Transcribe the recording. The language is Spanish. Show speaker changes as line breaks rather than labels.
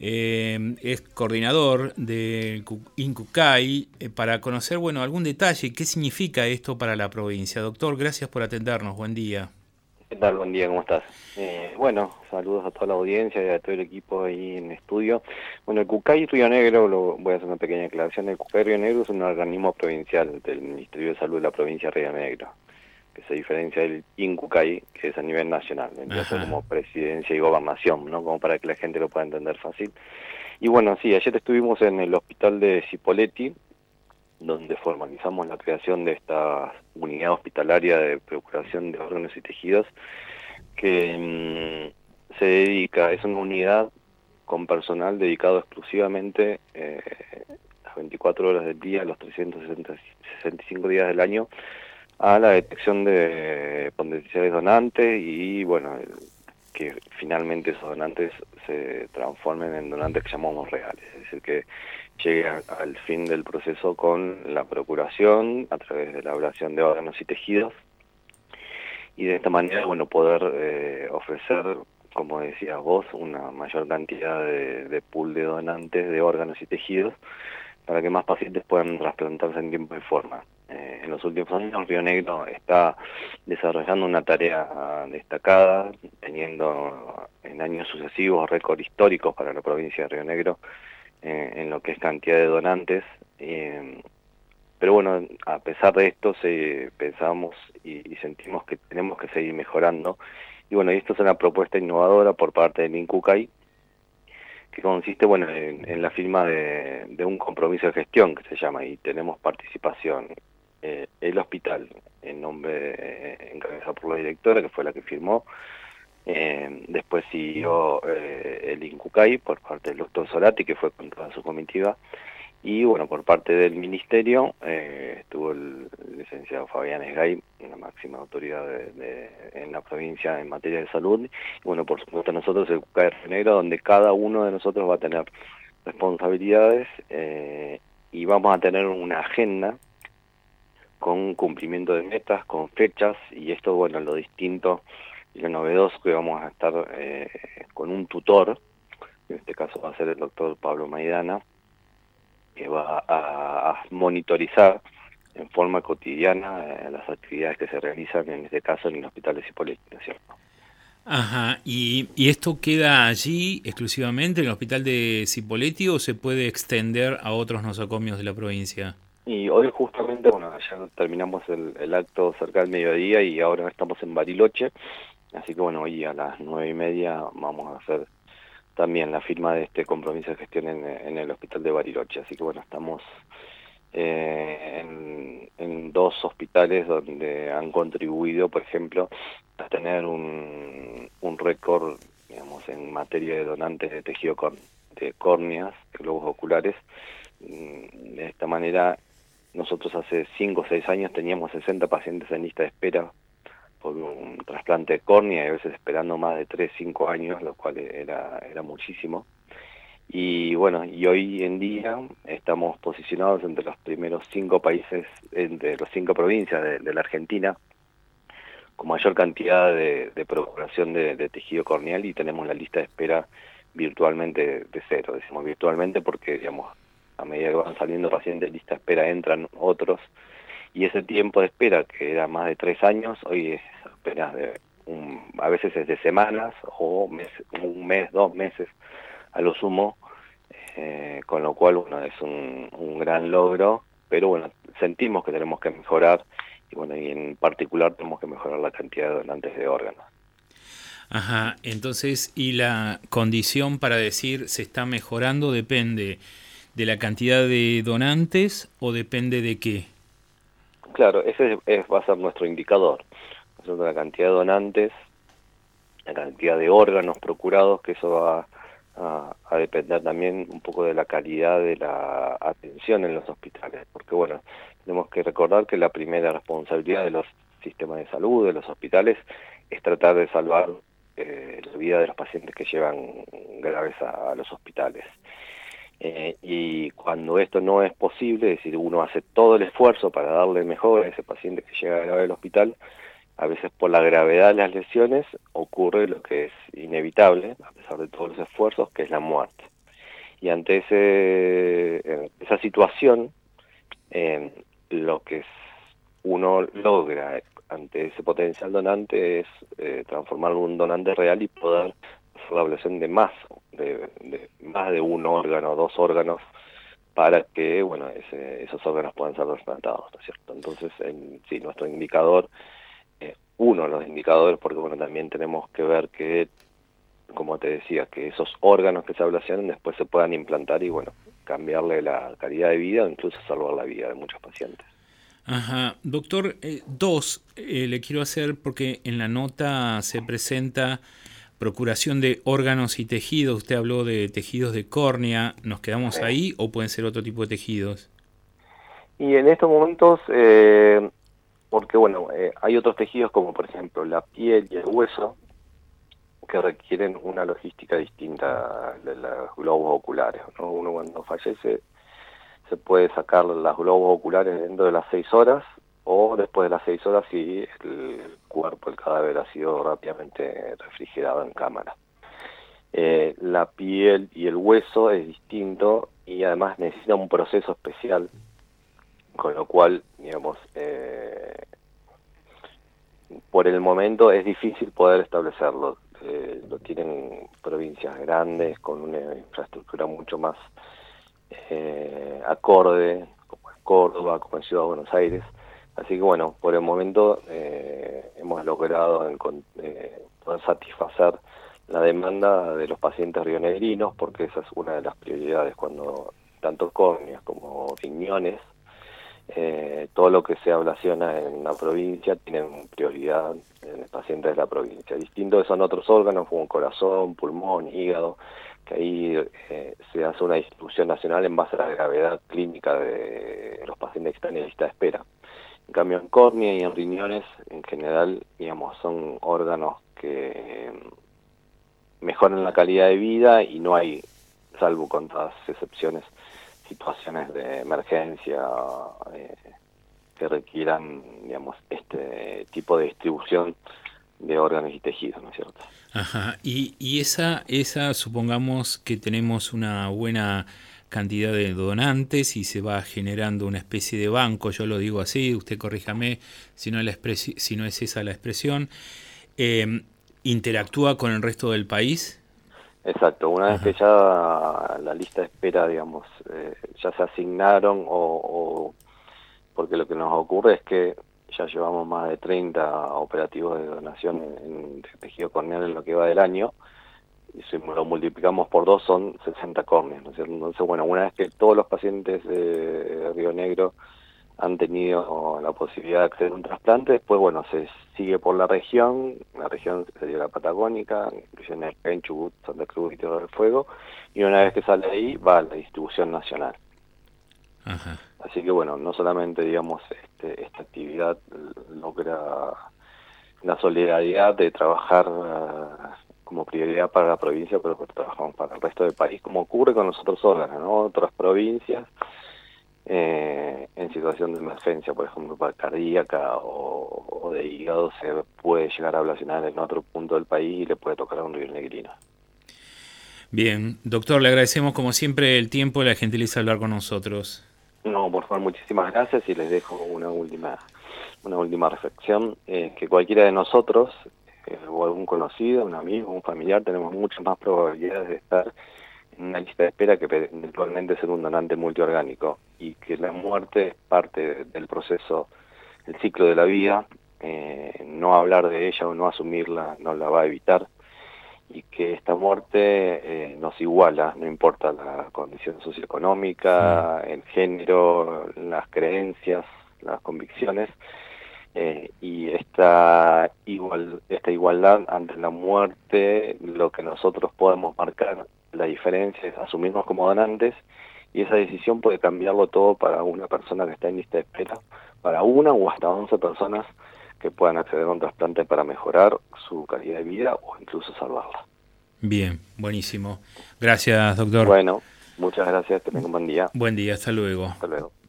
es coordinador de INCUCAI, para conocer, bueno, algún detalle, qué significa esto para la provincia. Doctor, gracias por atendernos, buen día.
¿Qué tal? Buen día, ¿cómo estás? Bueno, saludos a toda la audiencia y a todo el equipo ahí en estudio. Bueno, el CUCAI Río Negro, voy a hacer una pequeña aclaración, el CUCAI Río Negro es un organismo provincial del Ministerio de Salud de la provincia de Río Negro, que se diferencia del INCUCAI, que es a nivel nacional, vendría a ser
Ajá.
como presidencia y gobernación, ¿no? Como para que la gente lo pueda entender fácil. Y bueno, sí, ayer estuvimos en el hospital de Cipolletti, donde formalizamos la creación de esta unidad hospitalaria de procuración de órganos y tejidos, que se dedica, es una unidad con personal dedicado exclusivamente las 24 horas del día, los 365 días del año, a la detección de potenciales donantes y, bueno, que finalmente esos donantes se transformen en donantes que llamamos reales, es decir, que llegue al fin del proceso con la procuración a través de la ablación de órganos y tejidos, y de esta manera, bueno, poder ofrecer, como decías vos, una mayor cantidad de pool de donantes de órganos y tejidos para que más pacientes puedan trasplantarse en tiempo y forma. En los últimos años Río Negro está desarrollando una tarea destacada, teniendo en años sucesivos récords históricos para la provincia de Río Negro en lo que es cantidad de donantes. Pero bueno, a pesar de esto pensamos y sentimos que tenemos que seguir mejorando. Y bueno, y esto es una propuesta innovadora por parte del INCUCAI, que consiste, bueno, en la firma de un compromiso de gestión, que se llama, y tenemos participación el hospital, en nombre encabezado por la directora, que fue la que firmó. Después siguió el INCUCAI por parte del doctor Solati, que fue con toda su comitiva. Y bueno, por parte del ministerio estuvo el licenciado Fabián Esgay, la máxima autoridad en la provincia en materia de salud. Y bueno, por supuesto nosotros el CUCAI Río Negro, donde cada uno de nosotros va a tener responsabilidades y vamos a tener una agenda con cumplimiento de metas, con fechas, y esto, bueno, lo distinto y lo novedoso, que vamos a estar con un tutor, en este caso va a ser el doctor Pablo Maidana, que va a monitorizar en forma cotidiana las actividades que se realizan, en este caso en el hospital de Cipolletti, ¿no es cierto?
Ajá, ¿y esto queda allí exclusivamente en el hospital de Cipolletti o se puede extender a otros nosocomios de la provincia?
Y hoy justamente, bueno, ya terminamos el acto cerca del mediodía y ahora estamos en Bariloche, así que bueno, hoy a las 9:30 vamos a hacer también la firma de este compromiso de gestión en el hospital de Bariloche, así que bueno, estamos en dos hospitales donde han contribuido, por ejemplo, a tener un récord, digamos, en materia de donantes de tejido de córneas, de globos oculares. De esta manera, nosotros hace 5 o 6 años teníamos 60 pacientes en lista de espera por un trasplante de córnea, y a veces esperando más de 3 5 años, lo cual era muchísimo. Y bueno, y hoy en día estamos posicionados entre los primeros 5 países, entre las 5 provincias de la Argentina, con mayor cantidad de procuración de tejido corneal, y tenemos la lista de espera virtualmente de cero. Decimos virtualmente porque, digamos, a medida que van saliendo pacientes de lista de espera entran otros, y ese tiempo de espera, que era más de 3 años, hoy es apenas a veces es de semanas o un mes, 2 meses a lo sumo, con lo cual, bueno, es un gran logro, pero bueno, sentimos que tenemos que mejorar, y bueno, y en particular tenemos que mejorar la cantidad de donantes de órganos.
Ajá, entonces, ¿y la condición para decir se está mejorando depende de la cantidad de donantes o depende de qué?
Claro, va a ser nuestro indicador, nosotros la cantidad de donantes, la cantidad de órganos procurados, que eso va a depender también un poco de la calidad de la atención en los hospitales, porque bueno, tenemos que recordar que la primera responsabilidad de los sistemas de salud, de los hospitales, es tratar de salvar la vida de los pacientes que llevan graves a los hospitales. Y cuando esto no es posible, es decir, uno hace todo el esfuerzo para darle mejor a ese paciente que llega grave al hospital, a veces por la gravedad de las lesiones ocurre lo que es inevitable, a pesar de todos los esfuerzos, que es la muerte. Y ante esa situación, lo que uno logra ante ese potencial donante es transformarlo en un donante real y poder hacer la ablación de más de un órgano, 2 órganos, para que bueno esos órganos puedan ser trasplantados, ¿no es cierto? Entonces, sí, nuestro indicador, uno de los indicadores, porque bueno, también tenemos que ver que, como te decía, que esos órganos que se ablacionen después se puedan implantar y bueno, cambiarle la calidad de vida o incluso salvar la vida de muchos pacientes.
Ajá. Doctor, le quiero hacer, porque en la nota se presenta procuración de órganos y tejidos. Usted habló de tejidos de córnea. ¿Nos quedamos ahí o pueden ser otro tipo de tejidos?
Y en estos momentos, porque bueno, hay otros tejidos como por ejemplo la piel y el hueso, que requieren una logística distinta de los globos oculares, ¿no? Uno cuando fallece se puede sacar los globos oculares dentro de las 6 horas o después de las 6 horas si el cuerpo, el cadáver ha sido rápidamente refrigerado en cámara. La piel y el hueso es distinto y además necesita un proceso especial, con lo cual, digamos, por el momento es difícil poder establecerlo. Lo tienen provincias grandes con una infraestructura mucho más acorde, como en Córdoba, como en Ciudad de Buenos Aires. Así que bueno, por el momento hemos logrado poder satisfacer la demanda de los pacientes rionegrinos, porque esa es una de las prioridades cuando tanto córneas como riñones, todo lo que se ablaciona en la provincia tienen prioridad en el paciente de la provincia. Distinto son otros órganos como corazón, pulmón, hígado, que ahí se hace una distribución nacional en base a la gravedad clínica de los pacientes que están en lista de espera. En cambio, en córnea y en riñones, en general, digamos, son órganos que mejoran la calidad de vida y no hay, salvo contadas excepciones, situaciones de emergencia que requieran, digamos, este tipo de distribución de órganos y tejidos, ¿no es cierto?
Ajá. Y esa supongamos que tenemos una buena cantidad de donantes y se va generando una especie de banco, yo lo digo así, usted corríjame si no es esa la expresión, ¿interactúa con el resto del país?
Exacto, una vez que ya la lista de espera, digamos, ya se asignaron porque lo que nos ocurre es que ya llevamos más de 30 operativos de donación en tejido corneal en lo que va del año, y si lo multiplicamos por 2 son 60 córneas, ¿no es cierto? Entonces, bueno, una vez que todos los pacientes de Río Negro han tenido la posibilidad de acceder a un trasplante, después, bueno, se sigue por la región sería la patagónica, incluye Neuquén, Chubut, Santa Cruz y Tierra del Fuego, y una vez que sale ahí va a la distribución nacional.
Ajá.
Así que bueno, no solamente, digamos, esta actividad logra la solidaridad de trabajar como prioridad para la provincia, pero que trabajamos para el resto del país, como ocurre con los otros órganos, ¿no? Otras provincias en situación de emergencia, por ejemplo, para cardíaca o de hígado, se puede llegar a ablacionar en otro punto del país y le puede tocar a un rionegrino.
Bien, doctor, le agradecemos como siempre el tiempo y la gentileza de hablar con nosotros.
No, por favor, muchísimas gracias y les dejo una última reflexión, que cualquiera de nosotros, o algún conocido, un amigo, un familiar, tenemos muchas más probabilidades de estar en una lista de espera que eventualmente ser un donante multiorgánico, y que la muerte es parte del proceso, el ciclo de la vida, no hablar de ella o no asumirla no la va a evitar, y que esta muerte nos iguala, no importa la condición socioeconómica, el género, las creencias, las convicciones, y esta igualdad ante la muerte, lo que nosotros podemos marcar la diferencia es asumirnos como donantes, y esa decisión puede cambiarlo todo para una persona que está en lista de espera, para una o hasta 11 personas que puedan acceder a un trasplante para mejorar su calidad de vida o incluso salvarla.
Bien, buenísimo. Gracias, doctor.
Bueno, muchas gracias, que tengan un buen día.
Buen día, hasta luego.
Hasta luego.